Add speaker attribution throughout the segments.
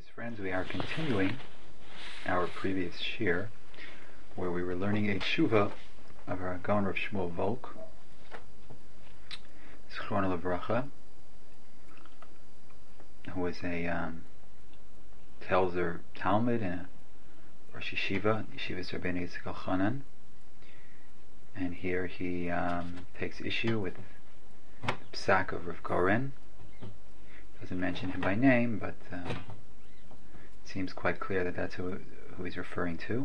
Speaker 1: Friends, we are continuing our previous shir, where we were learning a tshuva of our Gaon Rav Shmuel Volk, Zichrono Livracha, who was a Telzer Talmud and a Rosh Yeshiva, Yeshiva Rabbeinu Yitzchak Elchanan, and here he takes issue with the psak of Rav Goren. Doesn't mention him by name, but it seems quite clear that that's who he's referring to.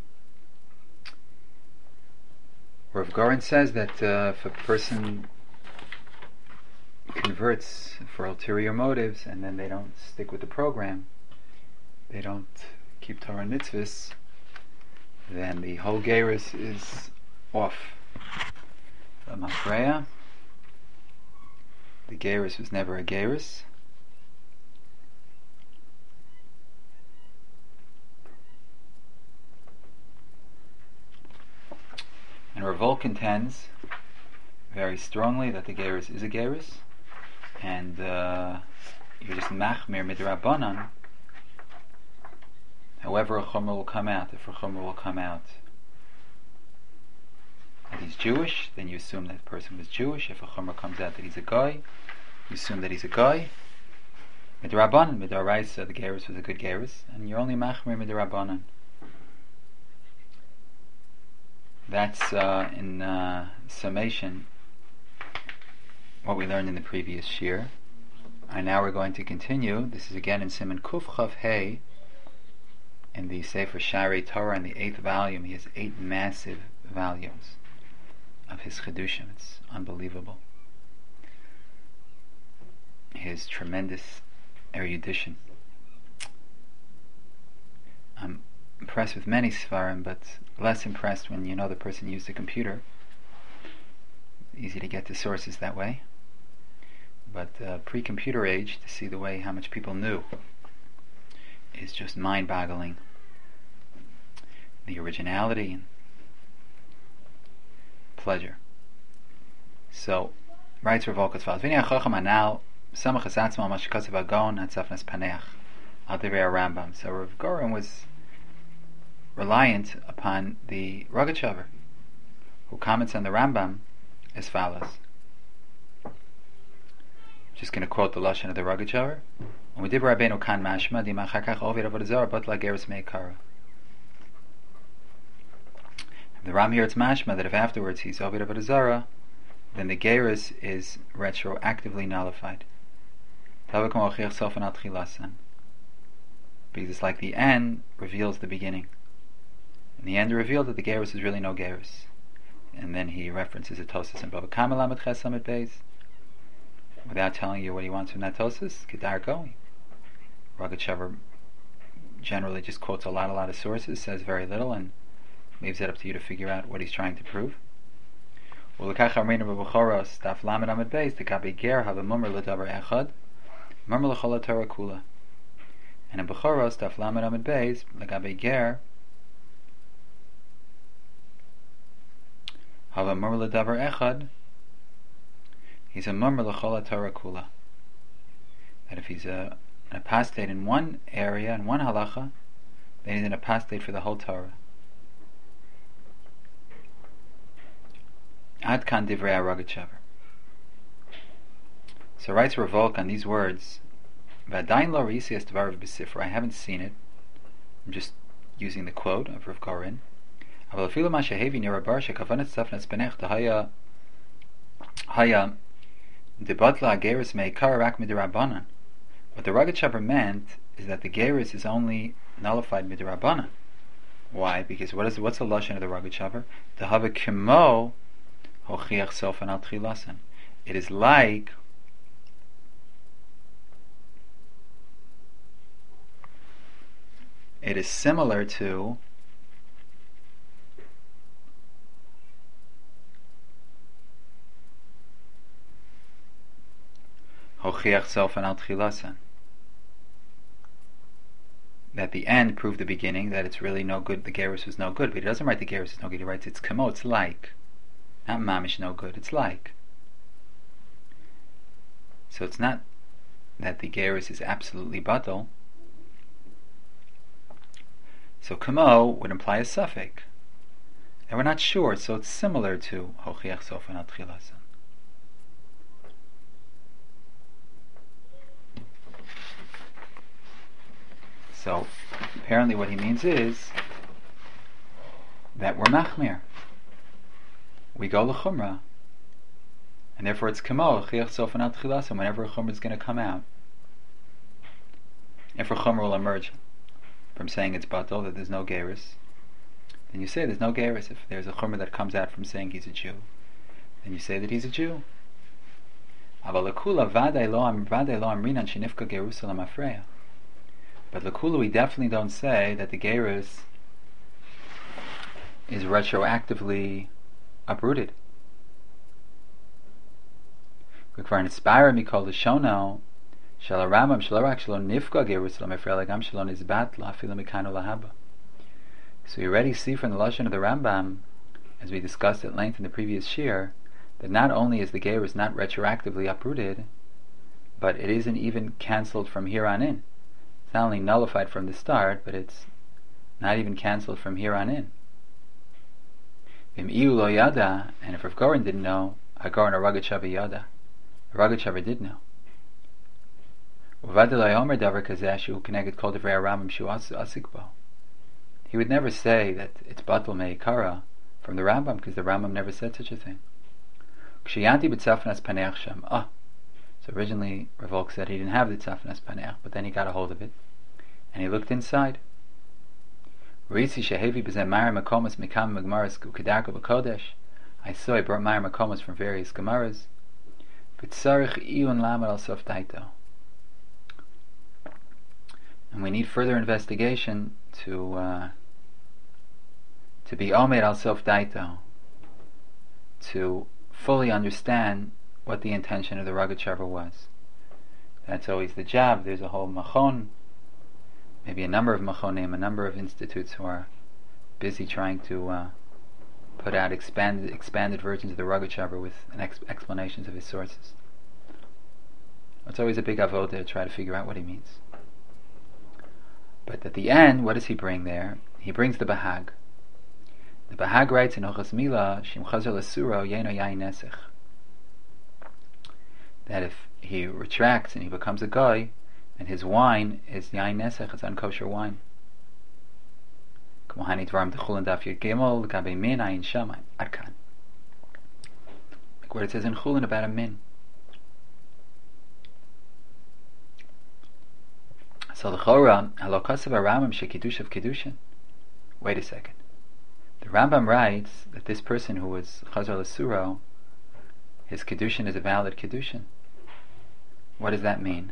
Speaker 1: Rav Goren says that if a person converts for ulterior motives and then they don't stick with the program, they don't keep Torah and mitzvahs, then the whole gerus is off. The Mafreya, the gerus was never a gerus. And Rav Volk contends very strongly that the gerus is a gerus, and you're just machmir midrabanan. However, a chomer will come out. If a chomer will come out that he's Jewish, then you assume that the person was Jewish. If a chomer comes out that he's a guy, you assume that he's a guy. Midrabanan, midoraisa, the gerus was a good gerus, and you're only machmir midrabanan. That's in summation what we learned in the previous shir. And now we're going to continue. This is again in Siman Kuf Chav Hey in the Sefer Sharei Torah in the 8th volume. He has 8 massive volumes of his Chidushim. It's unbelievable. His tremendous erudition. I'm impressed with many Sfarim, but less impressed when you know the person used a computer. Easy to get to sources that way. But pre-computer age, to see the way how much people knew is just mind-boggling. The originality and pleasure. So, writes Rav Volk as follows: V'nei hachacham hanal samach es atzmo al ma shekasav haGaon hatzafnas paneach al divrei Rambam. So Rav Goren was reliant upon the Rogatchover, who comments on the Rambam as follows. Just going to quote the lashon of the Rogatchover. The Ram here it's mashma that if afterwards he's Ovid Avodah Zarah, then the gerus is retroactively nullified. Because it's like the end reveals the beginning. In the end it revealed that the gerus is really no gerus. And then he references a Tosas in Bava Kama Lamed Ches Lamed Beis, without telling you what he wants from that Tosas. Kedarko, Rogatchover generally just quotes a lot of sources, says very little, and leaves it up to you to figure out what he's trying to prove. And in Bechoros, Daf Lamed Amud Beis, Lagabe Ger, Hava Murmur L'Davar Echad, he's a Murmur L'Chol Torah Kula. That if he's an apostate in one area, in one halacha, then he's an apostate for the whole Torah. Ad kan divrei Rogatchover. So writes Rav Volk on these words, V'adayin lo risi es dvarav b'sifra. I haven't seen it. I'm just using the quote of Rav Goren. Aval afilu ma shehevi nirabar shekavanat tzafnas benech haya debatla ageris meikar rak midrabanan. What the Rogatchover meant is that the gerus is only nullified midrabanan. Why? Because what's the lashon of the Rogatchover? Tehava kimo hochiach sofan al tchilasan. It is like it is similar to hochiach sofan al tchilasan. That the end proved the beginning, that it's really no good, the gerus was no good. But he doesn't write the gerus is no good, he writes it's kamo, it's like. Not mamish no good, it's like. So it's not that the gerus is absolutely batal, So kamo would imply a suffix, and we're not sure, so it's similar to hochiach sofan al tchilasan. So apparently what he means is that we're machmir. We go l'chumra, and therefore it's kamo hochiach sofan al tchilasan whenever a chumra is going to come out. If a chumra will emerge from saying it's batal, that there's no gerus, then you say there's no gerus. If there's a chumra that comes out from saying he's a Jew, then you say that he's a Jew. But l'kula we definitely don't say that the gerus is retroactively uprooted. So you already see from the lashon of the Rambam, as we discussed at length in the previous shir, that not only is the gerus not retroactively uprooted, but it isn't even cancelled from here on in. It's not only nullified from the start, but it's not even cancelled from here on in. And if Rav Goren didn't know, Hagar and Ragachav yada. Ragachav did know. He would never say that it's batal me'ikara from the Rambam, because the Rambam never said such a thing. So originally Rav Volk said he didn't have the tzafnas paneach, but then he got a hold of it and he looked inside. I saw he brought Meir Makomos from various Gemaras. And we need further investigation to be omed al sof daito, to fully understand what the intention of the Ragachover was. That's always the job. There's a whole machon, maybe a number of machonim, a number of institutes who are busy trying to put out expanded versions of the Ragachover with explanations of his sources. It's always a big avodah to try to figure out what he means. But at the end, what does he bring there? He brings the Bahag. The Bahag writes in Ochas Mila, Shim Chazer L'Suro Yeno Yain Nesech, that if he retracts and he becomes a guy, and his wine is Yain Nesech, it's unkosher wine. Like what it says in Chulin about a min. So the Chora, halokasav Rambam shekidush of kedushin. Wait a second. The Rambam writes that this person who was Chazar L'Suro, his kedushin is a valid kedushin. What does that mean?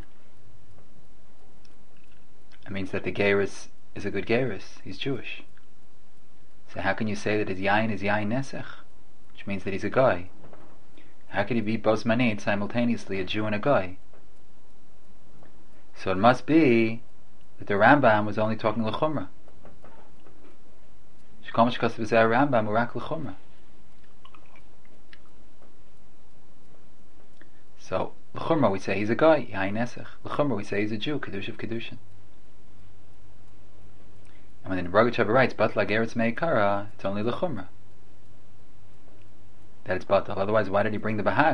Speaker 1: It means that the gerus is a good gerus. He's Jewish. So how can you say that his yain is yain nesech, which means that he's a guy? How could he be bozmanit, simultaneously a Jew and a guy? So it must be that the Rambam was only talking l'chumra. Shkomish kosev zeh Rambam urak l'chumra. So l'chumra we say he's a guy, yain nesech. L'chumra we say he's a Jew, kedush of kedushin. And when the Ragachover writes batla geretz me'ikara, it's only l'chumra that it's batal. Otherwise, why did he bring the Bahag?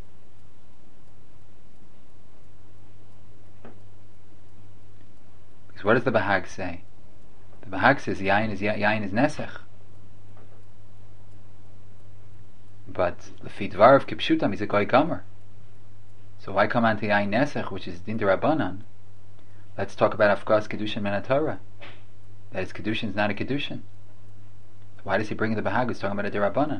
Speaker 1: Because what does the Bahag say? The Bahag says yain is nesech. But the fidvar of kipshutam is a goy gomer. So why come on to yain nesech, which is din derabanan? Let's talk about afkas kedushin min haTorah. That his kedushin is not a kedushin. Why does he bring the Bahag? He's talking about a derabanan.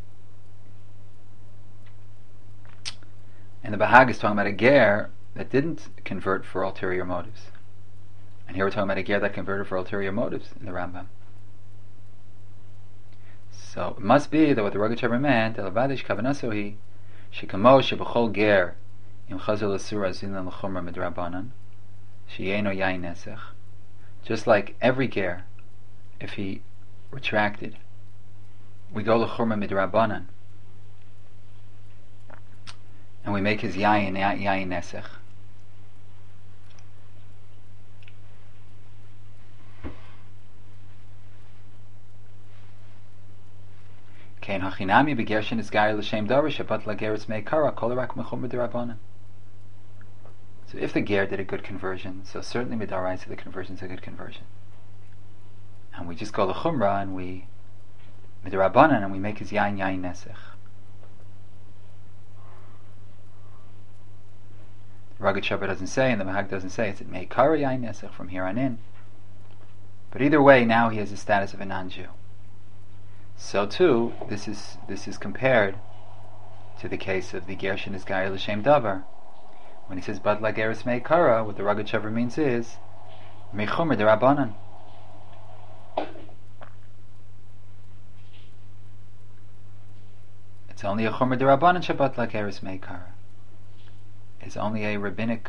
Speaker 1: And the Bahag is talking about a ger that didn't convert for ulterior motives. And here we're talking about a ger that converted for ulterior motives in the Rambam. So it must be that what the Ragachover meant, Elavadish Kavanasohi, Shikamo Shebachol Ger, Im Chazal Asura Zinan L'chumra Midrabanan, Sheyeno Yain Nesech. Just like every ger, if he retracted, we go L'chumra Midrabanan, and we make his yain nesech. Kein hachinami begershin is gair l'shem darish but lageris meikara kol rak mechumra derabanan. So if the ger did a good conversion, so certainly midaraisa the conversion is a good conversion. And we just go l'chumra and we midarabanan and we make his yain nesech. The Ragat Shabbat doesn't say, and the Mahag doesn't say. It's at meikara yain nesech from here on in. But either way, now he has the status of a non-Jew. So too, this is compared to the case of the Gershin is Gair L'Shem Davar. When he says Bad La Geris Meikara, what the Ragat Shavar means is Mechumer de Rabbanan. It's only a Chumer de Rabbanan Shabbat La Geris Meikara. It's only a rabbinic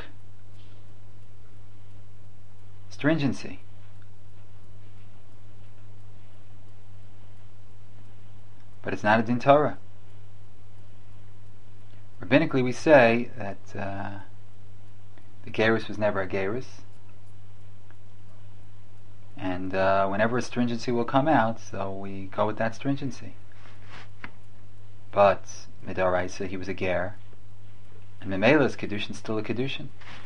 Speaker 1: stringency. But it's not a din Torah. Rabbinically, we say that the gerus was never a gerus, and whenever a stringency will come out, so we go with that stringency. But midaraisa, he was a ger, and memela's kedushin still a kedushin,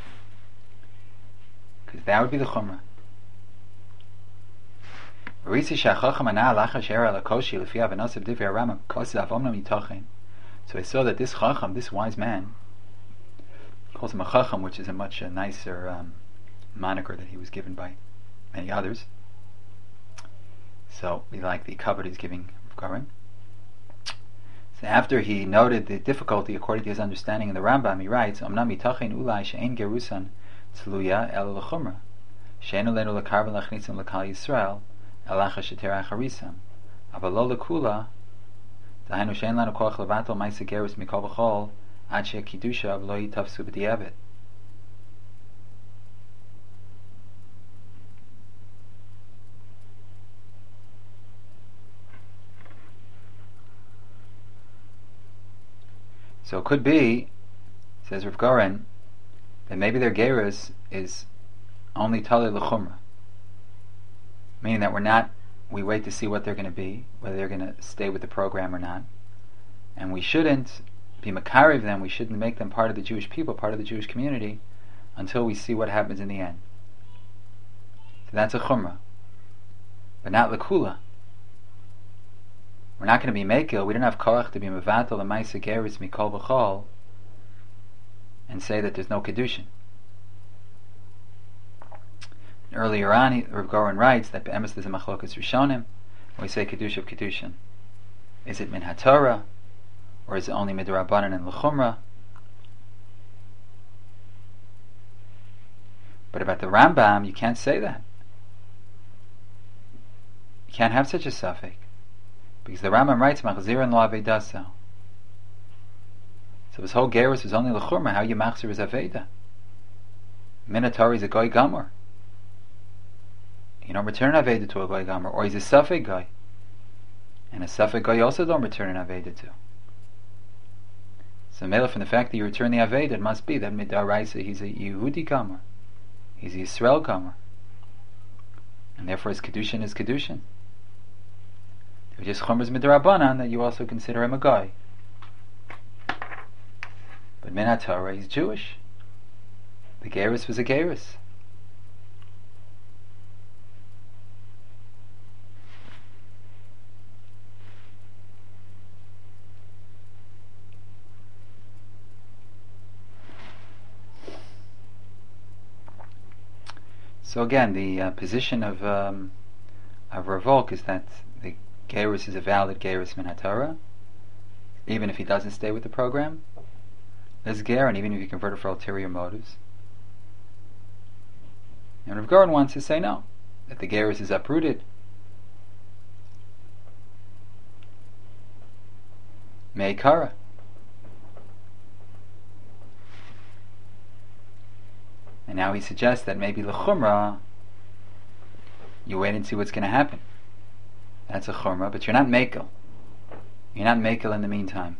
Speaker 1: because that would be the chumrah. So he saw that this chacham, this wise man, calls him a chacham, which is a much nicer moniker that he was given by many others. So we like the cover he's giving Rav Goren. So after he noted the difficulty according to his understanding in the Rambam, he writes, "Omnam mitachin ulai she'ein gerusan tluya el l'chumra, she'en olenu l'karven l'chnitzim l'kal Yisrael." Alacha shetera charisam, avalo lekula, dahainu shein lanu koach levato ma'aseh gerus mikol v'chol ad she'kidusha avlo yitafsu b'di'evet. So it could be, says Rav Goren, that maybe their gerus is only talei l'chumra. Meaning that we wait to see what they're going to be, whether they're going to stay with the program or not. And we shouldn't be makariv them, we shouldn't make them part of the Jewish people, part of the Jewish community, until we see what happens in the end. So that's a chumrah. But not lekula. We're not going to be mekil, we don't have koach to be mevatel and ma'aseh gerus mikol v'chol, and say that there's no kedushin. Earlier on, Rav Goren writes that be'emes there's a machlokas rishonim. When we say kedusha of kedushin, is it min haTorah, or is it only midrabanan and l'chumra? But about the Rambam, you can't say that. You can't have such a suffix, because the Rambam writes machzirin lo avedasa. So his whole gerus is only l'chumra. How you machzir is aveda? Min haTorah is a goy gamor. You don't return an Aveda to a Goy Gomer, or he's a Safek guy. And a Safek guy also don't return an Aveda to. So Melech, from the fact that you return the Aveda, it must be that Midaraisa he's a Yehudi Gomer. He's a Yisrael Gomer. And therefore his Kedushin is Kedushin. If just Chomer's Midarabanan, that you also consider him a guy. But Min HaTorah, he's Jewish. The Gerus was a Gerus. So again, the position of Rav is that the gerus is a valid gerus min haTorah, even if he doesn't stay with the program. There's ger, and even if you convert it for ulterior motives. And Rav Goren wants to say no, that the gerus is uprooted. Meikara. And now he suggests that maybe l'chumra, you wait and see what's going to happen. That's a chumra, but you're not mekel. You're not mekel in the meantime.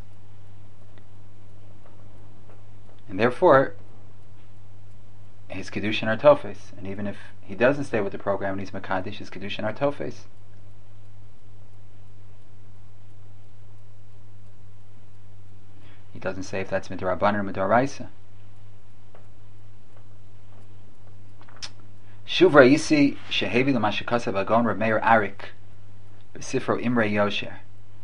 Speaker 1: And therefore, his kedushin are tofes. And even if he doesn't stay with the program and he's mekadesh, his kedushin are tofes. He doesn't say if that's midrabanan or midoraisa. Shuv Raisi shehevi l'mashakasav agon Reb Meir Arik b'sifro Imrei Yosher.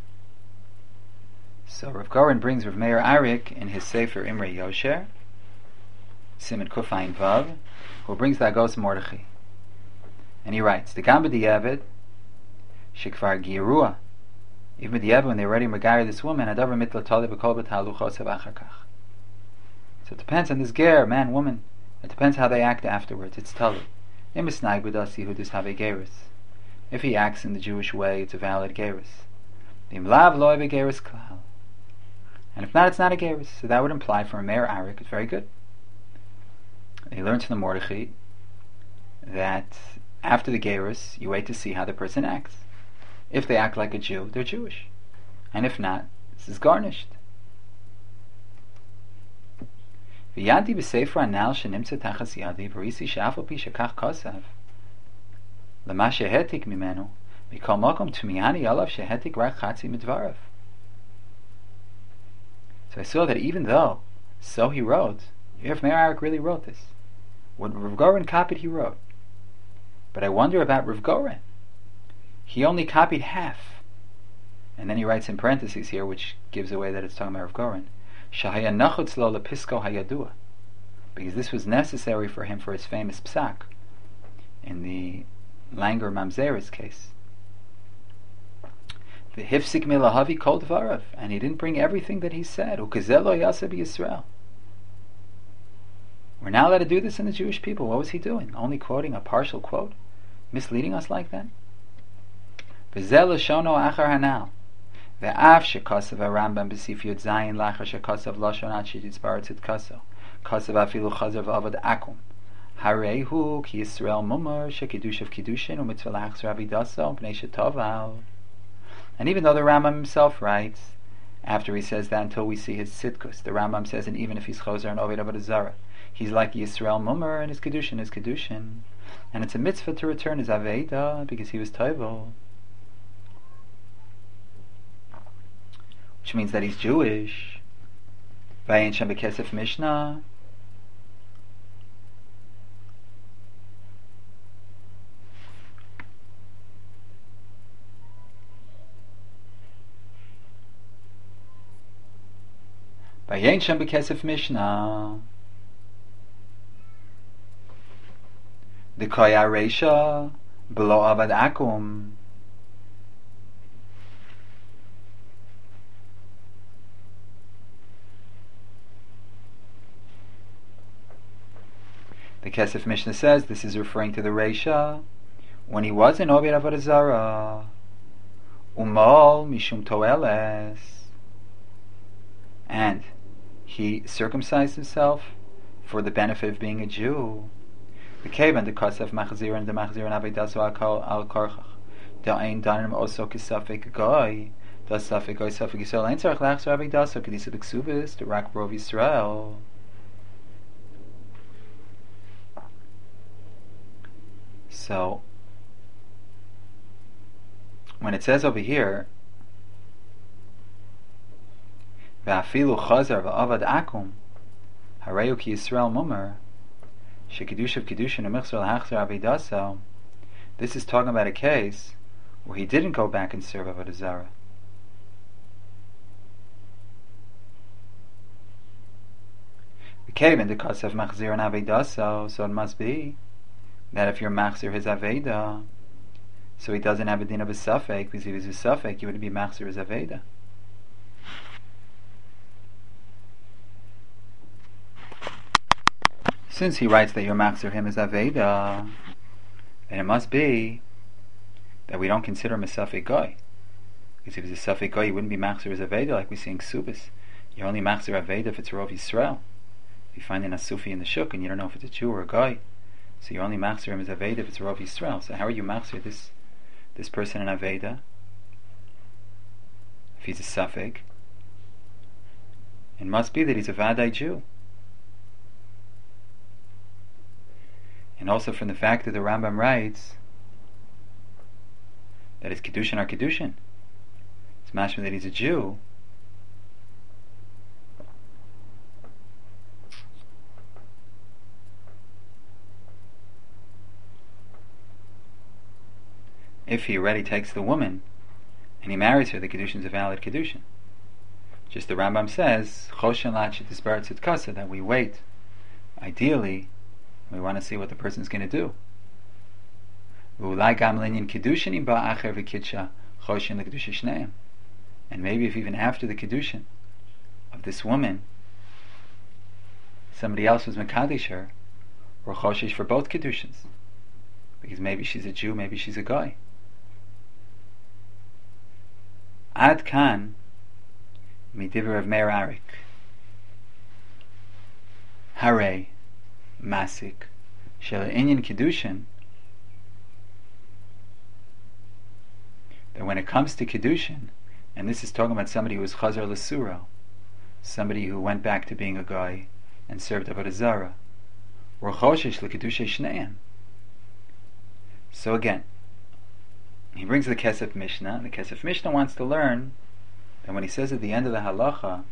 Speaker 1: So Rav Goren brings Rav Meir Arik in his Sefer Imrei Yosher, Siman Kufayin Vav, who brings the Agos Mordechai. And he writes, the Gam b'diavad shekvar girua. Even b'diavad, when they already megayir this woman, adavar mitla tali b'kol b'taluchos achakach. So it depends on this ger, man, woman. It depends how they act afterwards. It's tali. Imisnai b'dasi hudus have gerus. If he acts in the Jewish way, it's a valid gerus. V'imlav loy b'gerus klal. And if not, it's not a gerus. So that would imply for a Meir Arik, it's very good. He learns from the Mordechai that after the gerus, you wait to see how the person acts. If they act like a Jew, they're Jewish. And if not, this is garnished. V'yadi b'sefer anal shenimtza tachas yadi v'risi she'afal pi shekach kosav l'ma shehetik mimenu mikol mokom tumiyani alav shehetik rak chatzi midvarav. So I saw that even though so he wrote, if Meir Arik really wrote this, what Rav Goren copied he wrote. But I wonder about Rav Goren. He only copied half. And then he writes in parentheses here, which gives away that it's talking about Rav Goren. Shahaya nachutz lo lepisko hayadua. Because this was necessary for him for his famous psak in the Langer Mamzeres case. The hifsik milahavi kol dvarav. And he didn't bring everything that he said. Ukazelo yasa b'Yisrael. We're not allowed to do this in the Jewish people. What was he doing? Only quoting a partial quote? Misleading us like that? V'zeh l'shono achar hanal. Ve'af shekosav HaRambam b'sif Yud Zayin lachar shekosav lashon ad sheyitzbar tzidkaso. Kosav afilu chazav avad akum. Harehu ki Yisrael mumar shekidushav kidushin u'mitzvah lachzor avidaso b'nei shetoval. And even though the Rambam himself writes, after he says that until we see his tzidkus, the Rambam says, and even if he's chozer and oved avodah zarah, he's like Yisrael mumar, and his kedushin is kedushin, and it's a mitzvah to return his aveda because he was toivel, which means that he's Jewish. Vayin Shem B'Kesef Mishnah. Vayin Shem B'Kesef Mishnah. The Koya Reisha Below Avad Akum. The Kesef Mishnah says this is referring to the Reisha when he was in Oved Avodah Zarah. Umol Mishum Toeles. And he circumcised himself for the benefit of being a Jew. The Kevan, the Kosef Machzir and the Machzir and Avedaso al Korchach. Da ein danim also kisafik goy. Da safik goy safik Yisrael. Ein tzarech lachzor Avedaso kedisa b'ksubis to rak brov Yisrael. So, when it says over here, V'afilu chazar v'avad akum, hareyu ki Yisrael mumar, shekidushav kedushin u'michzor l'hachzor avidaso, this is talking about a case where he didn't go back and serve Avodah Zarah. V'keven the kosev machzir and avidaso, so it must be that if you're machzir his aveda, so he doesn't have a din of a suffix, because if he was a suffix, he wouldn't be machzir his aveda. Since he writes that you're machzir him as aveda, then it must be that we don't consider him a suffix goy. Because if he's a suffix goy, he wouldn't be machzir his aveda like we see in Ksubis. You're only machzir aveda if it's Rov Yisrael. If you find an asufi in the shuk and you don't know if it's a Jew or a goy, so you're only machzir him as aveda if it's Rov Yisrael. So how are you machzir this person in aveda if he's a suffix? It must be that he's a vadai Jew. And also from the fact that the Rambam writes that his kedushin are kedushin, it's mashma that he's a Jew. if he already takes the woman and he marries her, the Kedushin is a valid Kedushin. Just the Rambam says, Choshen lachit disbarat tzidkasa, that we wait. Ideally, we want to see what the person is going to do. Ulai gam linyan Kedushin im ba'acher v'kidsha choshen l'kedusha shneim. And maybe if even after the Kedushin of this woman, somebody else was mekadesh her, or choshesh for both Kedushins. Because maybe she's a Jew, maybe she's a guy. Ad kan midiver of Meir Arik Hare Masik Shel Inyan Kedushin, that when it comes to Kedushin, and this is talking about somebody who was Chazar L'Suro, somebody who went back to being a guy and served Avodah Zarah, or Choshesh L'Kedusha Shneim. So again, he brings the Kesef Mishnah. The Kesef Mishnah wants to learn that when he says at the end of the halacha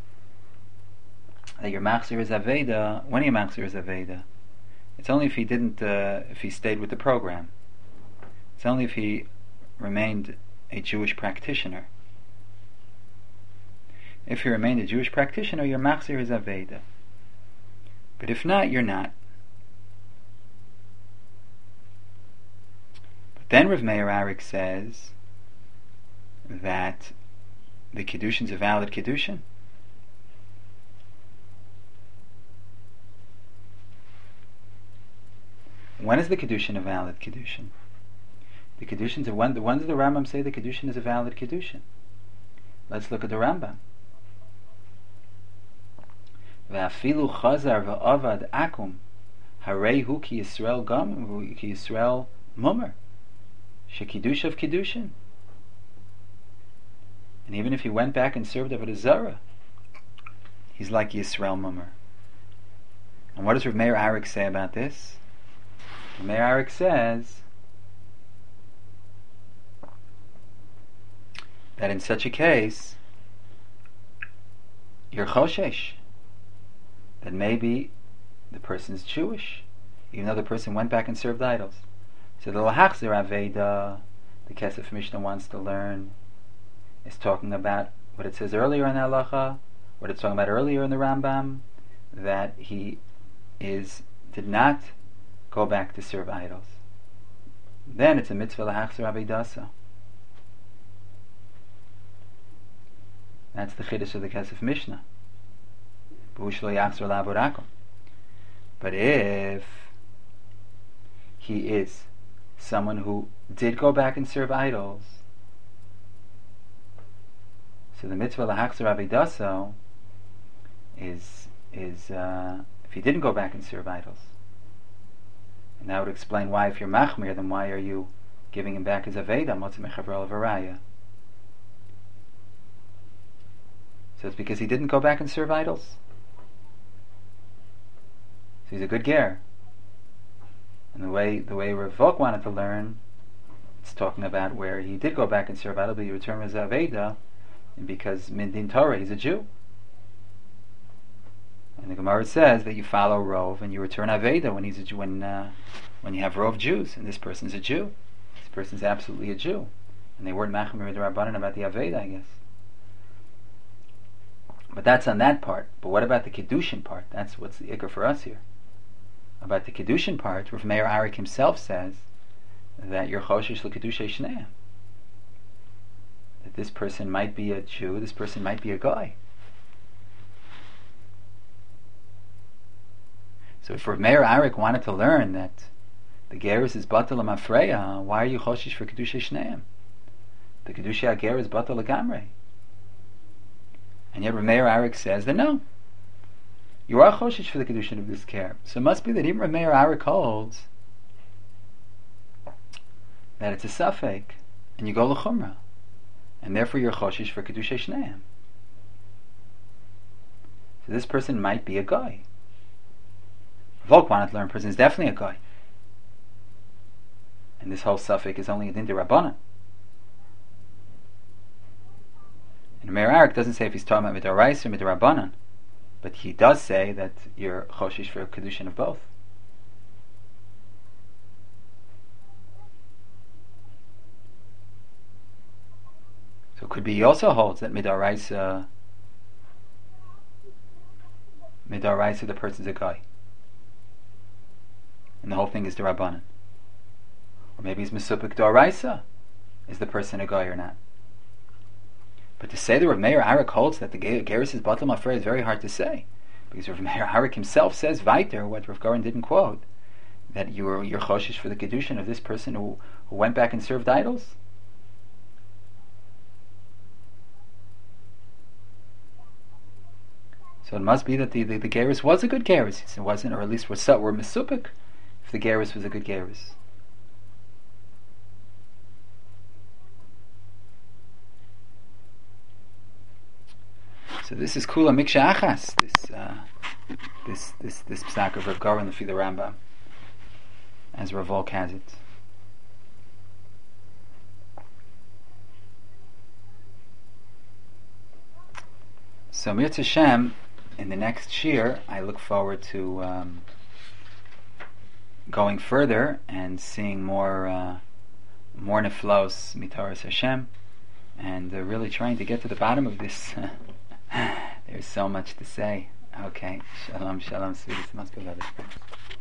Speaker 1: that your machzir is aveda, when your machzir is aveda, it's only if he didn't, if he stayed with the program. It's only if he remained a Jewish practitioner. If you remained a Jewish practitioner, your machzir is aveda. But if not, you're not. But then Rav Meir Arik says that the Kedushin is a valid Kedushin. When is the Kedushin a valid Kedushin? The Kedushin, when does the Rambam say the Kedushin is a valid Kedushin? Let's look at the Rambam. V'afilu chazar v'avad akum harehu ki Yisrael gam ki Yisrael mummer shekidush of Kedushin. And even if he went back and served Avodah Zarah, he's like Yisrael mummer. And what does Rav Meir Arik say about this? Rav Meir Arik says that in such a case, you're choshesh, that maybe the person's Jewish, even though the person went back and served idols. So the Lahachzir Aveda, the Kesef Mishnah wants to learn, is talking about what it says earlier in the halacha, what it's talking about earlier in the Rambam, that he did not go back to serve idols. Then it's a mitzvah Lahachzir Avedasa. That's the chiddush of the Kesef Mishnah. But if he is someone who did go back and serve idols, so the mitzvah lahachzir avidaso is if he didn't go back and serve idols, and that would explain why, if you're machmir, then why are you giving him back his aveda motzei mechavrol v'raya? So it's because he didn't go back and serve idols. So he's a good ger. And the way Rav Volk wanted to learn, it's talking about where he did go back and serve idols, but he returned his aveda, and because min din Torah, he's a Jew. And the Gemara says that you follow Rov and you return aveda when he's a Jew, when you have Rov Jews, and this person's a Jew. This person's absolutely a Jew, and they weren't machmir the Rabbanan about the aveda, I guess. But that's on that part. But what about the Kedushin part? That's what's the ikar for us here. About the Kedushin part, Rav Meir Arik himself says that you're choshesh l'kedusha shneim. That this person might be a Jew, this person might be a guy. So if Rav Meir Arik wanted to learn that the gerus is batal mafreya, why are you choshesh for kedusha shneim? The kedusha ager is batal lagamrei. And yet Rav Meir Arik says that no, you are choshesh for the kedushin of this care. So it must be that even Rav Meir Arik holds that it's a safek, and you go l'chumra, and therefore you're choshesh for kedusha shneim. So this person might be a guy. Volk wanted to learn, person is definitely a guy, and this whole safek is only a din d'Rabbanan. And Meir Arik doesn't say if he's talking about midoraisa or midorabanan, but he does say that you're choshesh for a kedushin of both. But could be he also holds that midaraisa the person's a guy, and the whole thing is the Rabbanan. Or maybe he's Mesupik Doraisa, is the person a guy or not? But to say that Rav Meir Arik holds that the Geras is Batal Mafrei is very hard to say, because Rav Meir Arik himself says weiter, what Rav Goren didn't quote, that you're choshish for the kedushin of this person who went back and served idols. So it must be that the Geras was a good Geras. It wasn't, or at least were Mesupik if the Geras was a good Geras. So this is Kula Miksha Achas, this psak of Rav Goren Lefi the Rambam, as Rav Volk has it. So Mirz Hashem, in the next shir, I look forward to going further and seeing more neflos mitaras Hashem, and really trying to get to the bottom of this. There's so much to say. Okay, shalom, sweetest, most beloved.